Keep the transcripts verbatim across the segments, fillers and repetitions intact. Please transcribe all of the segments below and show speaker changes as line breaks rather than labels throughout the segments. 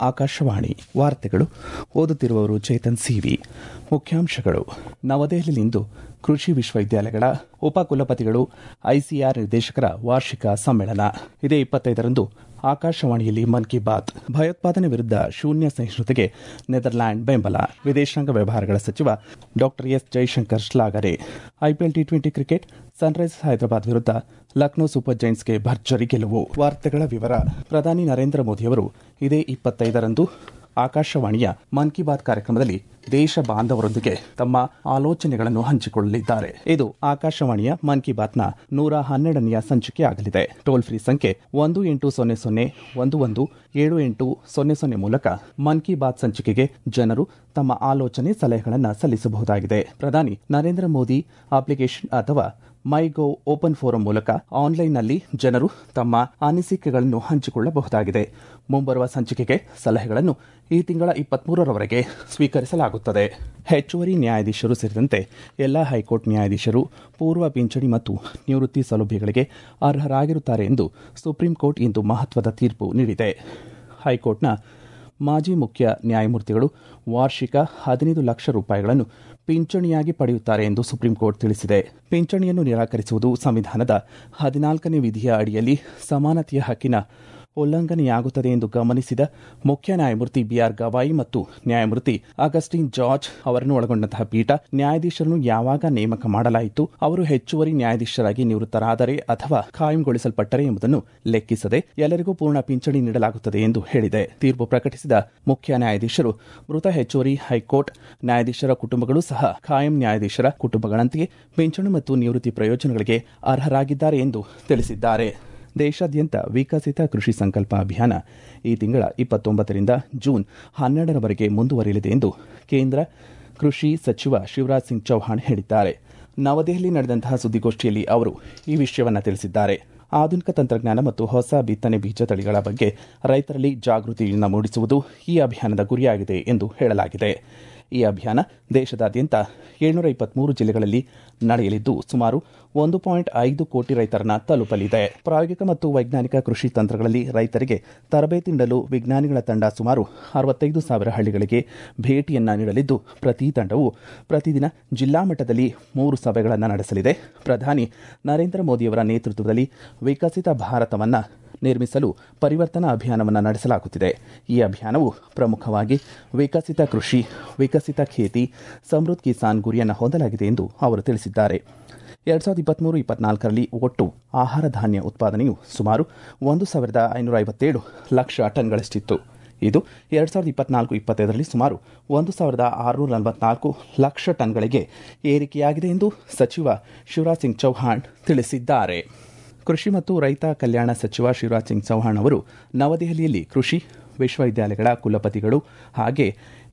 ಆಕಾಶವಾಣಿ ವಾರ್ತೆಗಳು ಓದುತ್ತಿರುವವರು ಚೇತನ್ ಸಿವಿ. ಮುಖ್ಯಾಂಶಗಳು. ನವದೆಹಲಿಯಲ್ಲಿಂದು ಕೃಷಿ ವಿಶ್ವವಿದ್ಯಾಲಯಗಳ ಉಪಕುಲಪತಿಗಳು ಐಸಿಆರ್ ನಿರ್ದೇಶಕರ ವಾರ್ಷಿಕ ಸಮ್ಮೇಳನ. ಇದೇ ಇಪ್ಪತ್ತೈದರಂದು ಆಕಾಶವಾಣಿಯಲ್ಲಿ ಮನ್ ಕಿ ಬಾತ್. ಭಯೋತ್ಪಾದನೆ ವಿರುದ್ಧ ಶೂನ್ಯ ಸಹಿಷ್ಣುತೆಗೆ ನೆದರ್ಲ್ಯಾಂಡ್ ಬೆಂಬಲ. ವಿದೇಶಾಂಗ ವ್ಯವಹಾರಗಳ ಸಚಿವ ಡಾ ಎಸ್ ಜೈಶಂಕರ್ ಶ್ಲಾಘನೆ. IPL T twenty cricket Sunrisers Hyderabad ವಿರುದ್ಧ ಲಕ್ನೋ ಸೂಪರ್ ಜೈಂಟ್ಸ್ಗೆ ಭರ್ಜರಿ ಗೆಲುವು. ವಾರ್ತೆಗಳ ವಿವರ. ಪ್ರಧಾನಿ ನರೇಂದ್ರ ಮೋದಿಯವರು ಇದೇ ಇಪ್ಪತ್ತೈದರಂದು ಆಕಾಶವಾಣಿಯ ಮನ್ ಕಿ ಬಾತ್ ಕಾರ್ಯಕ್ರಮದಲ್ಲಿ ದೇಶ ಬಾಂಧವರೊಂದಿಗೆ ತಮ್ಮ ಆಲೋಚನೆಗಳನ್ನು ಹಂಚಿಕೊಳ್ಳಲಿದ್ದಾರೆ. ಇದು ಆಕಾಶವಾಣಿಯ ಮನ್ ಕಿ ಬಾತ್ನ ನೂರ ಹನ್ನೆರಡನೆಯ ಸಂಚಿಕೆ ಆಗಲಿದೆ. ಟೋಲ್ ಫ್ರೀ ಸಂಖ್ಯೆ ಒಂದು ಎಂಟು ಸೊನ್ನೆ ಸೊನ್ನೆ ಒಂದು ಒಂದು ಏಳು ಎಂಟು ಸೊನ್ನೆ ಸೊನ್ನೆ ಮೂಲಕ ಮನ್ ಕಿ ಬಾತ್ ಸಂಚಿಕೆಗೆ ಜನರು ತಮ್ಮ ಆಲೋಚನೆ ಸಲಹೆಗಳನ್ನು ಸಲ್ಲಿಸಬಹುದಾಗಿದೆ. ಪ್ರಧಾನಿ ನರೇಂದ್ರ ಮೋದಿ ಅಪ್ಲಿಕೇಶನ್ ಅಥವಾ ಮೈ ಗೋ ಓಪನ್ ಫೋರಂ ಮೂಲಕ ಆನ್ಲೈನ್ನಲ್ಲಿ ಜನರು ತಮ್ಮ ಅನಿಸಿಕೆಗಳನ್ನು ಹಂಚಿಕೊಳ್ಳಬಹುದಾಗಿದೆ. ಮುಂಬರುವ ಸಂಚಿಕೆಗೆ ಸಲಹೆಗಳನ್ನು ಈ ತಿಂಗಳ ಇಪ್ಪತ್ಮೂರರವರೆಗೆ ಸ್ವೀಕರಿಸಲಾಗುತ್ತದೆ. ಹೆಚ್ಚುವರಿ ನ್ಯಾಯಾಧೀಶರು ಸೇರಿದಂತೆ ಎಲ್ಲ ಹೈಕೋರ್ಟ್ ನ್ಯಾಯಾಧೀಶರು ಪೂರ್ವ ಪಿಂಚಣಿ ಮತ್ತು ನಿವೃತ್ತಿ ಸೌಲಭ್ಯಗಳಿಗೆ ಅರ್ಹರಾಗಿರುತ್ತಾರೆ ಎಂದು ಸುಪ್ರೀಂ ಕೋರ್ಟ್ ಇಂದು ಮಹತ್ವದ ತೀರ್ಪು ನೀಡಿದೆ. ಹೈಕೋರ್ಟ್ನ ಮಾಜಿ ಮುಖ್ಯ ನ್ಯಾಯಮೂರ್ತಿಗಳು ವಾರ್ಷಿಕ ಹದಿನೈದು ಲಕ್ಷ ರೂಪಾಯಿಗಳನ್ನು ಪಿಂಚಣಿಯಾಗಿ ಪಡೆಯುತ್ತಾರೆ ಎಂದು ಸುಪ್ರೀಂ ಕೋರ್ಟ್ ತಿಳಿಸಿದೆ. ಪಿಂಚಣಿಯನ್ನು ನಿರಾಕರಿಸುವುದು ಸಂವಿಧಾನದ ಹದಿನಾಲ್ಕನೇ ವಿಧಿಯ ಅಡಿಯಲ್ಲಿ ಸಮಾನತೆಯ ಹಕ್ಕಿನ ಉಲ್ಲಂಘನೆಯಾಗುತ್ತದೆ ಎಂದು ಗಮನಿಸಿದ ಮುಖ್ಯ ನ್ಯಾಯಮೂರ್ತಿ ಬಿಆರ್ ಗವಾಯಿ ಮತ್ತು ನ್ಯಾಯಮೂರ್ತಿ ಅಗಸ್ಟಿನ್ ಜಾರ್ಜ್ ಅವರನ್ನು ಒಳಗೊಂಡಂತಹ ಪೀಠ, ನ್ಯಾಯಾಧೀಶರನ್ನು ಯಾವಾಗ ನೇಮಕ ಮಾಡಲಾಯಿತು, ಅವರು ಹೆಚ್ಚುವರಿ ನ್ಯಾಯಾಧೀಶರಾಗಿ ನಿವೃತ್ತರಾದರೆ ಅಥವಾ ಖಾಯಂಗೊಳಿಸಲ್ಪಟ್ಟರೆ ಎಂಬುದನ್ನು ಲೆಕ್ಕಿಸದೆ ಎಲ್ಲರಿಗೂ ಪೂರ್ಣ ಪಿಂಚಣಿ ನೀಡಲಾಗುತ್ತದೆ ಎಂದು ಹೇಳಿದೆ. ತೀರ್ಪು ಪ್ರಕಟಿಸಿದ ಮುಖ್ಯ ನ್ಯಾಯಾಧೀಶರು ಮೃತ ಹೆಚ್ಚುವರಿ ಹೈಕೋರ್ಟ್ ನ್ಯಾಯಾಧೀಶರ ಕುಟುಂಬಗಳು ಸಹ ಖಾಯಂ ನ್ಯಾಯಾಧೀಶರ ಕುಟುಂಬಗಳಂತೆಯೇ ಪಿಂಚಣಿ ಮತ್ತು ನಿವೃತ್ತಿ ಪ್ರಯೋಜನಗಳಿಗೆ ಅರ್ಹರಾಗಿದ್ದಾರೆ ಎಂದು ತಿಳಿಸಿದ್ದಾರೆ. ದೇಶಾದ್ಯಂತ ವಿಕಸಿತ ಕೃಷಿ ಸಂಕಲ್ಪ ಅಭಿಯಾನ ಈ ತಿಂಗಳ ಇಪ್ಪತ್ತೊಂಬತ್ತರಿಂದ ಜೂನ್ ಹನ್ನೆರಡರವರೆಗೆ ಮುಂದುವರಿಯಲಿದೆ ಎಂದು ಕೇಂದ್ರ ಕೃಷಿ ಸಚಿವ ಶಿವರಾಜ್ ಸಿಂಗ್ ಚೌಹಾಣ್ ಹೇಳಿದ್ದಾರೆ. ನವದೆಹಲಿ ನಡೆದಂತಹ ಸುದ್ದಿಗೋಷ್ಠಿಯಲ್ಲಿ ಅವರು ಈ ವಿಷಯವನ್ನು ತಿಳಿಸಿದ್ದಾರೆ. ಆಧುನಿಕ ತಂತ್ರಜ್ಞಾನ ಮತ್ತು ಹೊಸ ಬಿತ್ತನೆ ಬೀಜ ತಳಿಗಳ ಬಗ್ಗೆ ರೈತರಲ್ಲಿ ಜಾಗೃತಿಯನ್ನು ಮೂಡಿಸುವುದು ಈ ಅಭಿಯಾನದ ಗುರಿಯಾಗಿದೆ ಎಂದು ಹೇಳಲಾಗಿದೆ. ಈ ಅಭಿಯಾನ ದೇಶದಾದ್ಯಂತ ಏಳ್ನೂರ ಇಪ್ಪತ್ಮೂರು ಜಿಲ್ಲೆಗಳಲ್ಲಿ ನಡೆಯಲಿದ್ದು ಸುಮಾರು ಒಂದು ಪಾಯಿಂಟ್ ಐದು ಕೋಟಿ ರೈತರನ್ನ ತಲುಪಲಿದೆ. ಪ್ರಾಯೋಗಿಕ ಮತ್ತು ವೈಜ್ಞಾನಿಕ ಕೃಷಿ ತಂತ್ರಗಳಲ್ಲಿ ರೈತರಿಗೆ ತರಬೇತಿ ನೀಡಲು ವಿಜ್ಞಾನಿಗಳ ತಂಡ ಸುಮಾರು ಅರವತ್ತೈದು ಸಾವಿರ ಹಳ್ಳಿಗಳಿಗೆ ಭೇಟಿಯನ್ನ ನೀಡಲಿದ್ದು, ಪ್ರತಿ ತಂಡವು ಪ್ರತಿದಿನ ಜಿಲ್ಲಾ ಮಟ್ಟದಲ್ಲಿ ಮೂರು ಸಭೆಗಳನ್ನು ನಡೆಸಲಿದೆ. ಪ್ರಧಾನಿ ನರೇಂದ್ರ ಮೋದಿಯವರ ನೇತೃತ್ವದಲ್ಲಿ ವಿಕಸಿತ ಭಾರತವನ್ನು ನಿರ್ಮಿಸಲು ಪರಿವರ್ತನಾ ಅಭಿಯಾನವನ್ನು ನಡೆಸಲಾಗುತ್ತಿದೆ. ಈ ಅಭಿಯಾನವು ಪ್ರಮುಖವಾಗಿ ವಿಕಸಿತ ಕೃಷಿ, ವಿಕಸಿತ ಖೇತಿ, ಸಮೃದ್ಧ ಕಿಸಾನ್ ಗುರಿಯನ್ನು ಹೊಂದಲಾಗಿದೆ ಎಂದು ಅವರು ತಿಳಿಸಿದ್ದಾರೆ. ಎರಡ್ ಸಾವಿರದ ಇಪ್ಪತ್ಮೂರು ಇಪ್ಪತ್ನಾಲ್ಕರಲ್ಲಿ ಒಟ್ಟು ಆಹಾರ ಧಾನ್ಯ ಉತ್ಪಾದನೆಯು ಸುಮಾರು ಒಂದು ಸಾವಿರದ ಐನೂರ ಐವತ್ತೇಳು ಲಕ್ಷ ಟನ್ಗಳಷ್ಟಿತ್ತು. ಇದು ಎರಡ್ ಸಾವಿರದ ಇಪ್ಪತ್ನಾಲ್ಕು ಇಪ್ಪತ್ತೈದರಲ್ಲಿ ಸುಮಾರು ಒಂದು ಸಾವಿರದ ಆರುನೂರ ನಲವತ್ನಾಲ್ಕು ಲಕ್ಷ ಟನ್ಗಳಿಗೆ ಏರಿಕೆಯಾಗಿದೆ ಎಂದು ಸಚಿವ ಶಿವರಾಜ್ ಸಿಂಗ್ ಚೌಹಾಣ್ ತಿಳಿಸಿದ್ದಾರೆ. ಕೃಷಿ ಮತ್ತು ರೈತ ಕಲ್ಯಾಣ ಸಚಿವ ಶಿವರಾಜ್ ಸಿಂಗ್ ಚೌಹಾಣ್ ಅವರು ನವದೆಹಲಿಯಲ್ಲಿ ಕೃಷಿ ವಿಶ್ವವಿದ್ಯಾಲಯಗಳ ಕುಲಪತಿಗಳು ಹಾಗೆ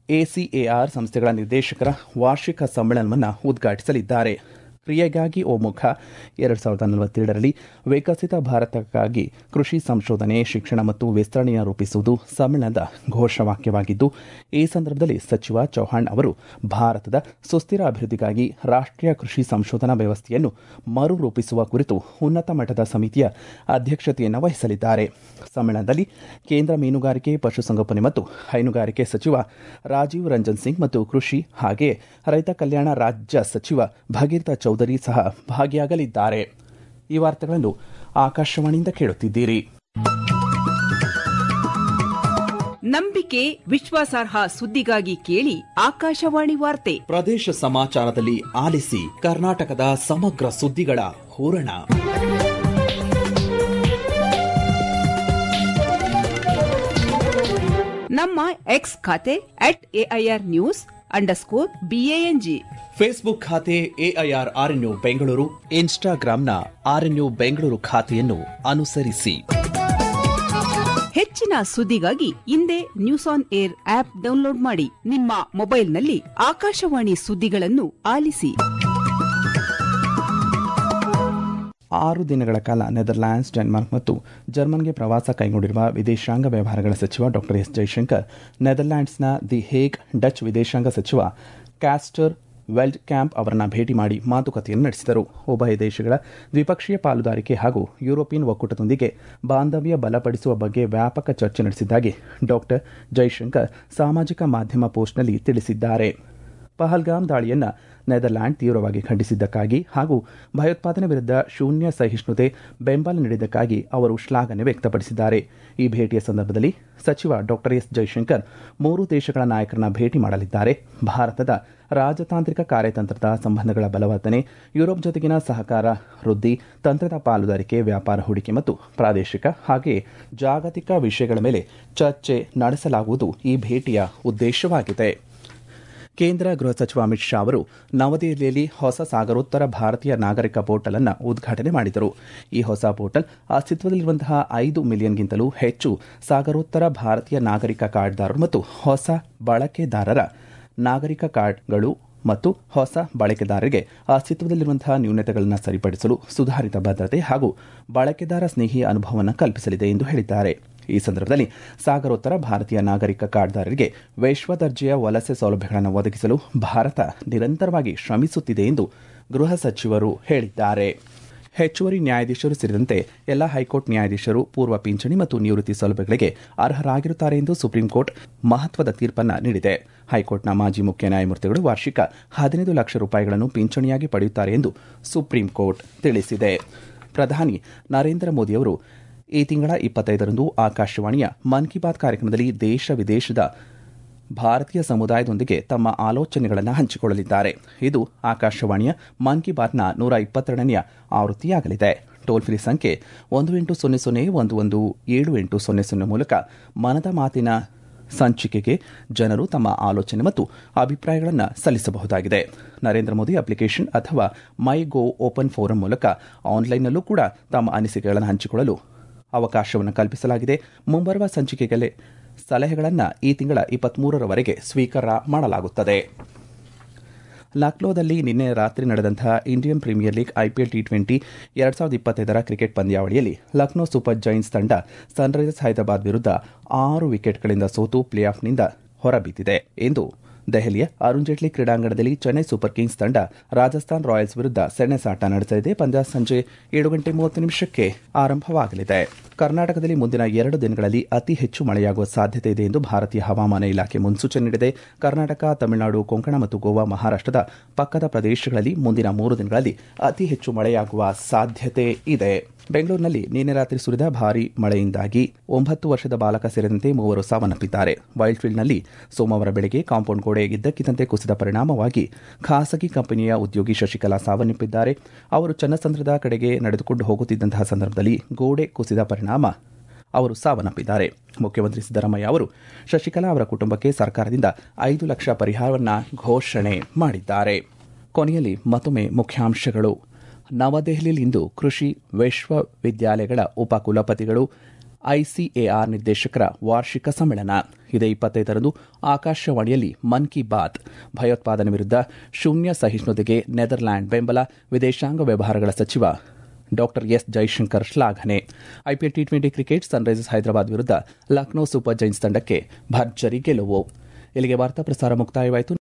ಎಸಿಎಆರ್ ಸಂಸ್ಥೆಗಳ ನಿರ್ದೇಶಕರ ವಾರ್ಷಿಕ ಸಮ್ಮೇಳನವನ್ನು ಉದ್ಘಾಟಿಸಲಿದ್ದಾರೆ. ಕ್ರಿಯೆಗಾಗಿ ಒಮ್ಮುಖ ಎರಡು ಸಾವಿರದ ನಲವತ್ತೆರಡರಲ್ಲಿ ವಿಕಸಿತ ಭಾರತಕ್ಕಾಗಿ ಕೃಷಿ ಸಂಶೋಧನೆ, ಶಿಕ್ಷಣ ಮತ್ತು ವಿಸ್ತರಣೆಯನ್ನು ರೂಪಿಸುವುದು ಸಮ್ಮೇಳನದ ಘೋಷವಾಕ್ಯವಾಗಿದ್ದು, ಈ ಸಂದರ್ಭದಲ್ಲಿ ಸಚಿವ ಚೌಹಾಣ್ ಅವರು ಭಾರತದ ಸುಸ್ಥಿರ ಅಭಿವೃದ್ಧಿಗಾಗಿ ರಾಷ್ಟ್ರೀಯ ಕೃಷಿ ಸಂಶೋಧನಾ ವ್ಯವಸ್ಥೆಯನ್ನು ಮರು ರೂಪಿಸುವ ಕುರಿತು ಉನ್ನತ ಮಟ್ಟದ ಸಮಿತಿಯ ಅಧ್ಯಕ್ಷತೆಯನ್ನು ವಹಿಸಲಿದ್ದಾರೆ. ಸಮ್ಮೇಳನದಲ್ಲಿ ಕೇಂದ್ರ ಮೀನುಗಾರಿಕೆ, ಪಶುಸಂಗೋಪನೆ ಮತ್ತು ಹೈನುಗಾರಿಕೆ ಸಚಿವ ರಾಜೀವ್ ರಂಜನ್ ಸಿಂಗ್ ಮತ್ತು ಕೃಷಿ ಹಾಗೆಯೇ ರೈತ ಕಲ್ಯಾಣ ರಾಜ್ಯ ಸಚಿವ ಭಗೀರಥ ಚೌಧರಿ ಸಹ ಭಾಗಿಯಾಗಲಿದ್ದಾರೆ. ಈ ವಾರ್ತೆಗಳನ್ನು ಆಕಾಶವಾಣಿಯಿಂದ ಕೇಳುತ್ತಿದ್ದೀರಿ.
ನಂಬಿಕೆ, ವಿಶ್ವಾಸಾರ್ಹ ಸುದ್ದಿಗಾಗಿ ಕೇಳಿ ಆಕಾಶವಾಣಿ ವಾರ್ತೆ.
ಪ್ರದೇಶ ಸಮಾಚಾರದಲ್ಲಿ ಆಲಿಸಿ ಕರ್ನಾಟಕದ ಸಮಗ್ರ ಸುದ್ದಿಗಳ ಹೂರಣ.
ನಮ್ಮ ಎಕ್ಸ್ ಖಾತೆ at AIR news underscore B A N G,
Facebook ಖಾತೆ ಎಐಆರ್ ಆರ್ಎನ್ಯು ಬೆಂಗಳೂರು,
ಇನ್ಸ್ಟಾಗ್ರಾಂನ ಆರ್ಎನ್ಯು ಬೆಂಗಳೂರು ಖಾತೆಯನ್ನು ಅನುಸರಿಸಿ.
ಹೆಚ್ಚಿನ ಸುದ್ದಿಗಾಗಿ ಇಂದೇ news on air app download ಮಾಡಿ. ನಿಮ್ಮ ಮೊಬೈಲ್ನಲ್ಲಿ ಆಕಾಶವಾಣಿ ಸುದ್ದಿಗಳನ್ನು ಆಲಿಸಿ.
ಆರು ದಿನಗಳ ಕಾಲ ನೆದರ್ಲ್ಯಾಂಡ್ಸ್, ಡೆನ್ಮಾರ್ಕ್ ಮತ್ತು ಜರ್ಮನ್ಗೆ ಪ್ರವಾಸ ಕೈಗೊಂಡಿರುವ ವಿದೇಶಾಂಗ ವ್ಯವಹಾರಗಳ ಸಚಿವ ಡಾ ಎಸ್ ಜೈಶಂಕರ್ ನೆದರ್ಲ್ಯಾಂಡ್ಸ್ನ ದಿ ಹೇಗ್, ಡಚ್ ವಿದೇಶಾಂಗ ಸಚಿವ ಕ್ಯಾಸ್ಟರ್ ವೆಲ್ಡ್ ಕ್ಯಾಂಪ್ ಅವರನ್ನ ಭೇಟಿ ಮಾಡಿ ಮಾತುಕತೆಯನ್ನು ನಡೆಸಿದರು. ಉಭಯ ದೇಶಗಳ ದ್ವಿಪಕ್ಷೀಯ ಪಾಲುದಾರಿಕೆ ಹಾಗೂ ಯುರೋಪಿಯನ್ ಒಕ್ಕೂಟದೊಂದಿಗೆ ಬಾಂಧವ್ಯ ಬಲಪಡಿಸುವ ಬಗ್ಗೆ ವ್ಯಾಪಕ ಚರ್ಚೆ ನಡೆಸಿದ್ದಾಗಿ ಡಾಕ್ಟರ್ ಜೈಶಂಕರ್ ಸಾಮಾಜಿಕ ಮಾಧ್ಯಮ ಪೋಸ್ಟ್ನಲ್ಲಿ ತಿಳಿಸಿದ್ದಾರೆ. ಪಹಲ್ಗಾಮ್ ದಾಳಿಯನ್ನು ನೆದರ್ಲ್ಯಾಂಡ್ ತೀವ್ರವಾಗಿ ಖಂಡಿಸಿದ್ದಕ್ಕಾಗಿ ಹಾಗೂ ಭಯೋತ್ಪಾದನೆ ವಿರುದ್ಧ ಶೂನ್ಯ ಸಹಿಷ್ಣುತೆ ಬೆಂಬಲ ನೀಡಿದ್ದಕ್ಕಾಗಿ ಅವರು ಶ್ಲಾಘನೆ ವ್ಯಕ್ತಪಡಿಸಿದ್ದಾರೆ. ಈ ಭೇಟಿಯ ಸಂದರ್ಭದಲ್ಲಿ ಸಚಿವ ಡಾಕ್ಟರ್ ಎಸ್ ಜೈಶಂಕರ್ ಮೂರು ದೇಶಗಳ ನಾಯಕರನ್ನ ಭೇಟಿ ಮಾಡಲಿದ್ದಾರೆ. ಭಾರತದ ರಾಜತಾಂತ್ರಿಕ ಕಾರ್ಯತಂತ್ರದ ಸಂಬಂಧಗಳ ಬಲವರ್ಧನೆ, ಯುರೋಪ್ ಜೊತೆಗಿನ ಸಹಕಾರ ವೃದ್ಧಿ, ತಂತ್ರದ ಪಾಲುದಾರಿಕೆ, ವ್ಯಾಪಾರ ಹೂಡಿಕೆ ಮತ್ತು ಪ್ರಾದೇಶಿಕ ಹಾಗೆಯೇ ಜಾಗತಿಕ ವಿಷಯಗಳ ಮೇಲೆ ಚರ್ಚೆ ನಡೆಸಲಾಗುವುದು ಈ ಭೇಟಿಯ ಉದ್ದೇಶವಾಗಿದೆ. ಕೇಂದ್ರ ಗೃಹ ಸಚಿವ ಅಮಿತ್ ಶಾ ಅವರು ನವದೆಹಲಿಯಲ್ಲಿ ಹೊಸ ಸಾಗರೋತ್ತರ ಭಾರತೀಯ ನಾಗರಿಕ ಪೋರ್ಟಲ್ ಅನ್ನು ಉದ್ಘಾಟನೆ ಮಾಡಿದರು. ಈ ಹೊಸ ಪೋರ್ಟಲ್ ಅಸ್ತಿತ್ವದಲ್ಲಿರುವಂತಹ ಐದು ಮಿಲಿಯನ್ಗಿಂತಲೂ ಹೆಚ್ಚು ಸಾಗರೋತ್ತರ ಭಾರತೀಯ ನಾಗರಿಕ ಕಾರ್ಡ್ದಾರರು ಮತ್ತು ಹೊಸ ಬಳಕೆದಾರರ ನಾಗರಿಕ ಕಾರ್ಡ್ಗಳು ಮತ್ತು ಹೊಸ ಬಳಕೆದಾರರಿಗೆ ಅಸ್ತಿತ್ವದಲ್ಲಿರುವಂತಹ ನ್ಯೂನತೆಗಳನ್ನು ಸರಿಪಡಿಸಲು ಸುಧಾರಿತ ಭದ್ರತೆ ಹಾಗೂ ಬಳಕೆದಾರ ಸ್ನೇಹಿ ಅನುಭವವನ್ನು ಕಲ್ಪಿಸಲಿದೆ ಎಂದು ಹೇಳಿದ್ದಾರೆ. ಈ ಸಂದರ್ಭದಲ್ಲಿ ಸಾಗರೋತ್ತರ ಭಾರತೀಯ ನಾಗರಿಕ ಕಾರ್ಡ್ದಾರರಿಗೆ ವಿಶ್ವ ದರ್ಜೆಯ ವಲಸೆ ಸೌಲಭ್ಯಗಳನ್ನು ಒದಗಿಸಲು ಭಾರತ ನಿರಂತರವಾಗಿ ಶ್ರಮಿಸುತ್ತಿದೆ ಎಂದು ಗೃಹ ಸಚಿವರು ಹೇಳಿದ್ದಾರೆ. ಹೆಚ್ಚುವರಿ ನ್ಯಾಯಾಧೀಶರು ಸೇರಿದಂತೆ ಎಲ್ಲ ಹೈಕೋರ್ಟ್ ನ್ಯಾಯಾಧೀಶರು ಪೂರ್ವ ಪಿಂಚಣಿ ಮತ್ತು ನಿವೃತ್ತಿ ಸೌಲಭ್ಯಗಳಿಗೆ ಅರ್ಹರಾಗಿರುತ್ತಾರೆ ಎಂದು ಸುಪ್ರೀಂ ಕೋರ್ಟ್ ಮಹತ್ವದ ತೀರ್ಪನ್ನು ನೀಡಿದೆ. ಹೈಕೋರ್ಟ್ನ ಮಾಜಿ ಮುಖ್ಯ ನ್ಯಾಯಮೂರ್ತಿಗಳು ವಾರ್ಷಿಕ ಹದಿನೈದು ಲಕ್ಷ ರೂಪಾಯಿಗಳನ್ನು ಪಿಂಚಣಿಯಾಗಿ ಪಡೆಯುತ್ತಾರೆ ಎಂದು ಸುಪ್ರೀಂ ಕೋರ್ಟ್ ತಿಳಿಸಿದೆ. ಪ್ರಧಾನಿ ನರೇಂದ್ರ ಮೋದಿಯವರು ಈ ತಿಂಗಳ ಇಪ್ಪತ್ತೈದರಂದು ಆಕಾಶವಾಣಿಯ ಮನ್ ಕಿ ಬಾತ್ ಕಾರ್ಯಕ್ರಮದಲ್ಲಿ ದೇಶ ವಿದೇಶದ ಭಾರತೀಯ ಸಮುದಾಯದೊಂದಿಗೆ ತಮ್ಮ ಆಲೋಚನೆಗಳನ್ನು ಹಂಚಿಕೊಳ್ಳಲಿದ್ದಾರೆ. ಇದು ಆಕಾಶವಾಣಿಯ ಮನ್ ಕಿ ಬಾತ್ನ ನೂರ ಇಪ್ಪತ್ತೆರಡನೆಯ ಆವೃತ್ತಿಯಾಗಲಿದೆ. ಟೋಲ್ ಫ್ರೀ ಸಂಖ್ಯೆ ಒಂದು ಎಂಟು ಸೊನ್ನೆ ಸೊನ್ನೆ ಒಂದು ಒಂದು ಏಳು ಎಂಟು ಸೊನ್ನೆ ಸೊನ್ನೆ ಮೂಲಕ ಮನದ ಮಾತಿನ ಸಂಚಿಕೆಗೆ ಜನರು ತಮ್ಮ ಆಲೋಚನೆ ಮತ್ತು ಅಭಿಪ್ರಾಯಗಳನ್ನು ಸಲ್ಲಿಸಬಹುದಾಗಿದೆ. ನರೇಂದ್ರ ಮೋದಿ ಅಪ್ಲಿಕೇಶನ್ ಅಥವಾ ಮೈ ಗೋ ಓಪನ್ ಫೋರಂ ಮೂಲಕ ಆನ್ಲೈನ್ನಲ್ಲೂ ಕೂಡ ತಮ್ಮ ಅನಿಸಿಕೆಗಳನ್ನು ಹಂಚಿಕೊಳ್ಳಲು ಅವಕಾಶವನ್ನು ಕಲ್ಪಿಸಲಾಗಿದೆ. ಮುಂಬರುವ ಸಂಚಿಕೆಗೆ ಸಲಹೆಗಳನ್ನು ಈ ತಿಂಗಳ ಇಪ್ಪತ್ಮೂರರವರೆಗೆ ಸ್ವೀಕಾರ ಮಾಡಲಾಗುತ್ತದೆ. ಲಕ್ನೋದಲ್ಲಿ ನಿನ್ನೆ ರಾತ್ರಿ ನಡೆದಂತಹ Indian premier league IPL T twenty ಎರಡ್ ಸಾವಿರದ ಇಪ್ಪತ್ತೈದರ ಕ್ರಿಕೆಟ್ ಪಂದ್ಯಾವಳಿಯಲ್ಲಿ ಲಕ್ನೋ ಸೂಪರ್ ಜೈಂಟ್ಸ್ ತಂಡ ಸನ್ರೈಸರ್ಸ್ ಹೈದರಾಬಾದ್ ವಿರುದ್ಧ ಆರು ವಿಕೆಟ್ಗಳಿಂದ ಸೋತು ಪ್ಲೇ ಆಫ್ನಿಂದ ಹೊರಬಿದ್ದಿದೆ ಎಂದು ದೆಹಲಿಯ ಅರುಣ್ ಜೇಟ್ಲಿ ಕ್ರೀಡಾಂಗಣದಲ್ಲಿ ಚೆನ್ನೈ ಸೂಪರ್ ಕಿಂಗ್ಸ್ ತಂಡ ರಾಜಸ್ಥಾನ್ ರಾಯಲ್ಸ್ ವಿರುದ್ಧ ಸೆಣಸಾಟ ನಡೆಸಲಿದೆ. ಪಂದ್ಯ ಸಂಜೆ ಏಳು ಗಂಟೆ ಮೂವತ್ತು ನಿಮಿಷಕ್ಕೆ ಆರಂಭವಾಗಲಿದೆ. ಕರ್ನಾಟಕದಲ್ಲಿ ಮುಂದಿನ ಎರಡು ದಿನಗಳಲ್ಲಿ ಅತಿ ಹೆಚ್ಚು ಮಳೆಯಾಗುವ ಸಾಧ್ಯತೆ ಇದೆ ಎಂದು ಭಾರತೀಯ ಹವಾಮಾನ ಇಲಾಖೆ ಮುನ್ಸೂಚನೆ ನೀಡಿದೆ. ಕರ್ನಾಟಕ, ತಮಿಳುನಾಡು, ಕೊಂಕಣ ಮತ್ತು ಗೋವಾ, ಮಹಾರಾಷ್ಟದ ಪಕ್ಕದ ಪ್ರದೇಶಗಳಲ್ಲಿ ಮುಂದಿನ ಮೂರು ದಿನಗಳಲ್ಲಿ ಅತಿ ಹೆಚ್ಚು ಮಳೆಯಾಗುವ ಸಾಧ್ಯತೆ ಇದೆ. ಬೆಂಗಳೂರಿನಲ್ಲಿ ನಿನ್ನೆ ರಾತ್ರಿ ಸುರಿದ ಭಾರೀ ಮಳೆಯಿಂದಾಗಿ ಒಂಬತ್ತು ವರ್ಷದ ಬಾಲಕ ಸೇರಿದಂತೆ ಮೂವರು ಸಾವನ್ನಪ್ಪಿದ್ದಾರೆ. ವೈಲ್ಡ್ಫೀಲ್ಡ್ನಲ್ಲಿ ಸೋಮವಾರ ಬೆಳಗ್ಗೆ ಕಾಂಪೌಂಡ್ ಗೋಡೆ ಇದ್ದಕ್ಕಿದ್ದಂತೆ ಕುಸಿದ ಪರಿಣಾಮವಾಗಿ ಖಾಸಗಿ ಕಂಪನಿಯ ಉದ್ಯೋಗಿ ಶಶಿಕಲಾ ಸಾವನ್ನಪ್ಪಿದ್ದಾರೆ. ಅವರು ಚನ್ನಸಂದ್ರದ ಕಡೆಗೆ ನಡೆದುಕೊಂಡು ಹೋಗುತ್ತಿದ್ದಂತಹ ಸಂದರ್ಭದಲ್ಲಿ ಗೋಡೆ ಕುಸಿದ ಪರಿಣಾಮ ಅವರು ಸಾವನ್ನಪ್ಪಿದ್ದಾರೆ. ಮುಖ್ಯಮಂತ್ರಿ ಸಿದ್ದರಾಮಯ್ಯ ಅವರು ಶಶಿಕಲಾ ಅವರ ಕುಟುಂಬಕ್ಕೆ ಸರ್ಕಾರದಿಂದ ಐದು ಲಕ್ಷ ಪರಿಹಾರವನ್ನು ಘೋಷಣೆ ಮಾಡಿದ್ದಾರೆ. ಕೊನೆಯಲ್ಲಿ ಮತ್ತೊಮ್ಮೆ ಮುಖ್ಯಾಂಶಗಳು. ನವದೆಹಲಿಯಲ್ಲಿಂದು ಕೃಷಿ ವಿಶ್ವವಿದ್ಯಾಲಯಗಳ ಉಪಕುಲಪತಿಗಳು ಐಸಿಎಆರ್ ನಿರ್ದೇಶಕರ ವಾರ್ಷಿಕ ಸಮ್ಮೇಳನ. ಇದೇ ಇಪ್ಪತ್ತೈದರಂದು ಆಕಾಶವಾಣಿಯಲ್ಲಿ ಮನ್ ಕಿ ಬಾತ್. ಭಯೋತ್ಪಾದನೆ ವಿರುದ್ಧ ಶೂನ್ಯ ಸಹಿಷ್ಣುತೆಗೆ ನೆದರ್ಲ್ಯಾಂಡ್ ಬೆಂಬಲ. ವಿದೇಶಾಂಗ ವ್ಯವಹಾರಗಳ ಸಚಿವ ಡಾಕ್ಟರ್ ಎಸ್ ಜೈಶಂಕರ್ ಶ್ಲಾಘನೆ. IPL T twenty cricket Sunrisers Hyderabad ವಿರುದ್ಧ ಲಕ್ನೋ ಸೂಪರ್ ಜೈಂಟ್ಸ್ ತಂಡಕ್ಕೆ ಭರ್ಜರಿ ಗೆಲುವು. ಇಲ್ಲಿಗೆ ವಾರ್ತಾ ಪ್ರಸಾರ ಮುಕ್ತಾಯವಾಯಿತು.